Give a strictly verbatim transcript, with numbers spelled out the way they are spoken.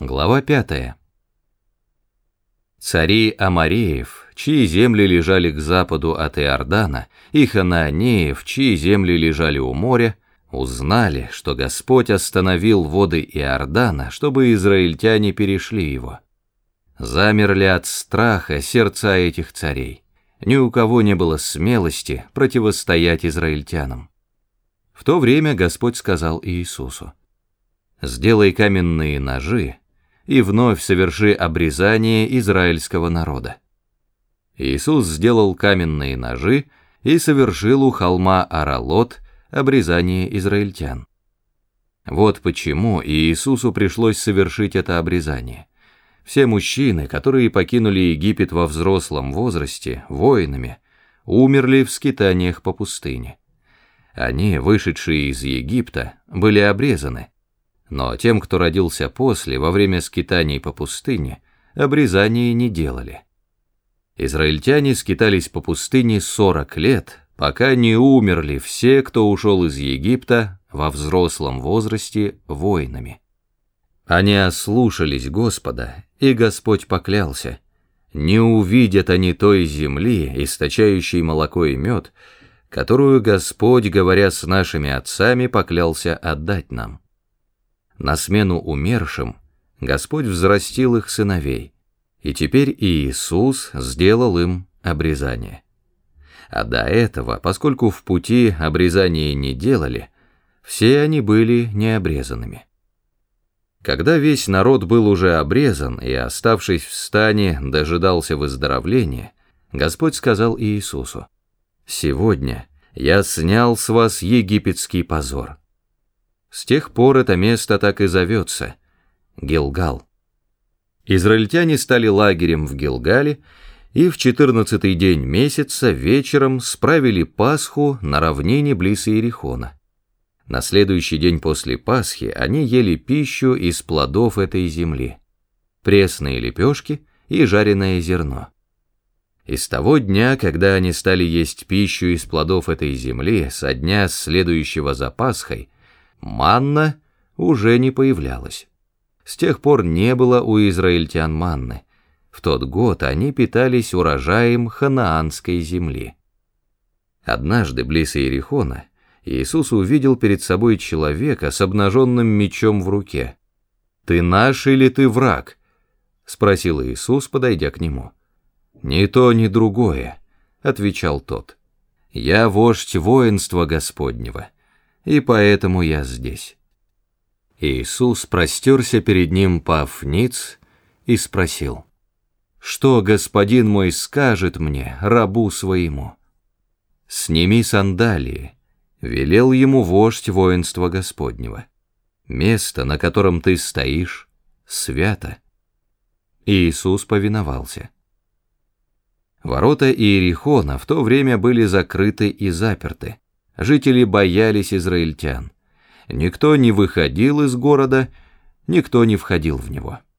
Глава пятая. Цари Амореев, чьи земли лежали к западу от Иордана, и Ханаанеев, чьи земли лежали у моря, узнали, что Господь остановил воды Иордана, чтобы израильтяне перешли его. Замерли от страха сердца этих царей. Ни у кого не было смелости противостоять израильтянам. В то время Господь сказал Иисусу: «Сделай каменные ножи и вновь соверши обрезание израильского народа». Иисус сделал каменные ножи и совершил у холма Аралот обрезание израильтян. Вот почему Иисусу пришлось совершить это обрезание. Все мужчины, которые покинули Египет во взрослом возрасте, воинами, умерли в скитаниях по пустыне. Они, вышедшие из Египта, были обрезаны, но тем, кто родился после, во время скитаний по пустыне, обрезания не делали. Израильтяне скитались по пустыне сорок лет, пока не умерли все, кто ушел из Египта во взрослом возрасте воинами. Они ослушались Господа, и Господь поклялся: не увидят они той земли, источающей молоко и мед, которую Господь, говоря с нашими отцами, поклялся отдать нам. На смену умершим Господь взрастил их сыновей, и теперь Иисус сделал им обрезание. А до этого, поскольку в пути обрезания не делали, все они были необрезанными. Когда весь народ был уже обрезан и, оставшись в стане, дожидался выздоровления, Господь сказал Иисусу: «Сегодня я снял с вас египетский позор». С тех пор это место так и зовется — Гилгал. Израильтяне стали лагерем в Гилгале, и в четырнадцатый день месяца вечером справили Пасху на равнине близ Иерихона. На следующий день после Пасхи они ели пищу из плодов этой земли, пресные лепешки и жареное зерно. И с того дня, когда они стали есть пищу из плодов этой земли, со дня следующего за Пасхой, манна уже не появлялась. С тех пор не было у израильтян манны. В тот год они питались урожаем ханаанской земли. Однажды близ Иерихона Иисус увидел перед собой человека с обнаженным мечом в руке. «Ты наш или ты враг?» — спросил Иисус, подойдя к нему. «Ни то, ни другое», — отвечал тот. «Я вождь воинства Господнего, и поэтому я здесь». Иисус простерся перед ним пав ниц и спросил: «Что господин мой скажет мне, рабу своему?» «Сними сандалии», — велел ему вождь воинства Господнего. «Место, на котором ты стоишь, свято». Иисус повиновался. Ворота Иерихона в то время были закрыты и заперты. Жители боялись израильтян. Никто не выходил из города, никто не входил в него.